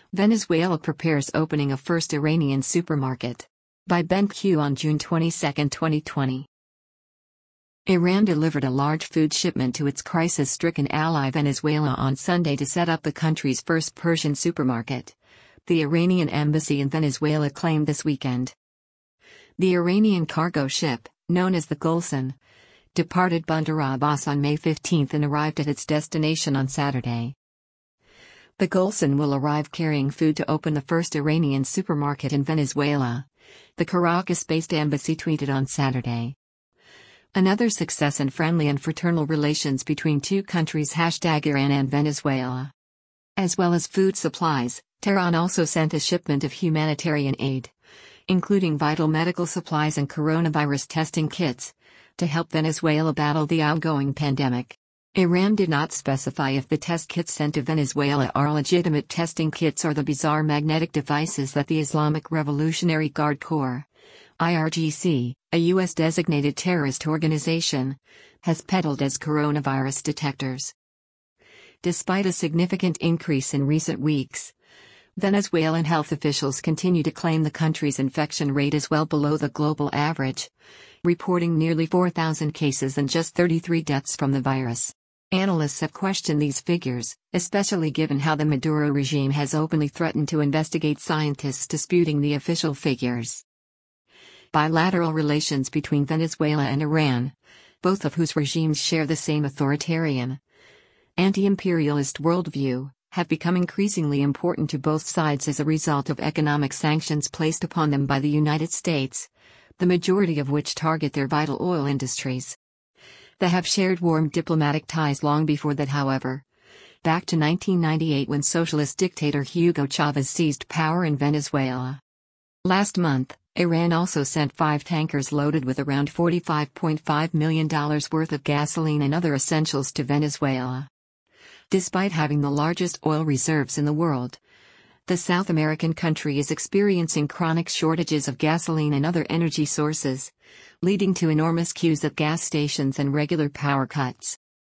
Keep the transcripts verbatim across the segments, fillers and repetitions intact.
Venezuela prepares opening of first Iranian supermarket. By Ben Q on June twenty-second, twenty twenty. Iran delivered a large food shipment to its crisis-stricken ally Venezuela on Sunday to set up the country's first Persian supermarket, the Iranian embassy in Venezuela claimed this weekend. The Iranian cargo ship, known as the Gulsan, departed Bandar Abbas on May fifteenth and arrived at its destination on Saturday. The Gulsan will arrive carrying food to open the first Iranian supermarket in Venezuela, the Caracas-based embassy tweeted on Saturday. Another success in friendly and fraternal relations between two countries hashtag Iran and Venezuela. As well as food supplies, Tehran also sent a shipment of humanitarian aid, including vital medical supplies and coronavirus testing kits, to help Venezuela battle the ongoing pandemic. Iran did not specify if the test kits sent to Venezuela are legitimate testing kits or the bizarre magnetic devices that the Islamic Revolutionary Guard Corps, I R G C, a U S-designated terrorist organization, has peddled as coronavirus detectors. Despite a significant increase in recent weeks, Venezuelan health officials continue to claim the country's infection rate is well below the global average, reporting nearly four thousand cases and just thirty-three deaths from the virus. Analysts have questioned these figures, especially given how the Maduro regime has openly threatened to investigate scientists disputing the official figures. Bilateral relations between Venezuela and Iran, both of whose regimes share the same authoritarian, anti-imperialist worldview, have become increasingly important to both sides as a result of economic sanctions placed upon them by the United States, the majority of which target their vital oil industries. They have shared warm diplomatic ties long before that, however. Back to nineteen ninety-eight, when socialist dictator Hugo Chavez seized power in Venezuela. Last month, Iran also sent five tankers loaded with around forty-five point five million dollars worth of gasoline and other essentials to Venezuela. Despite having the largest oil reserves in the world, the South American country is experiencing chronic shortages of gasoline and other energy sources, leading to enormous queues at gas stations and regular power cuts.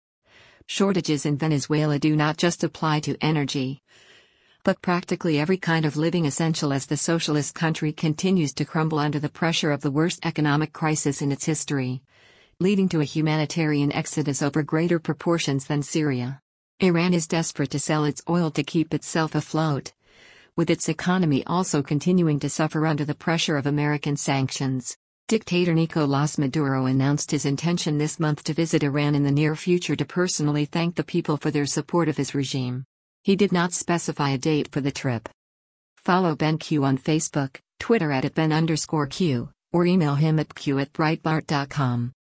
Shortages in Venezuela do not just apply to energy, but practically every kind of living essential as the socialist country continues to crumble under the pressure of the worst economic crisis in its history, leading to a humanitarian exodus over greater proportions than Syria. Iran is desperate to sell its oil to keep itself afloat, with its economy also continuing to suffer under the pressure of American sanctions. Dictator Nicolás Maduro announced his intention this month to visit Iran in the near future to personally thank the people for their support of his regime. He did not specify a date for the trip. Follow Ben Q on Facebook, Twitter at Ben underscore Q, or email him at q at breitbart dot com.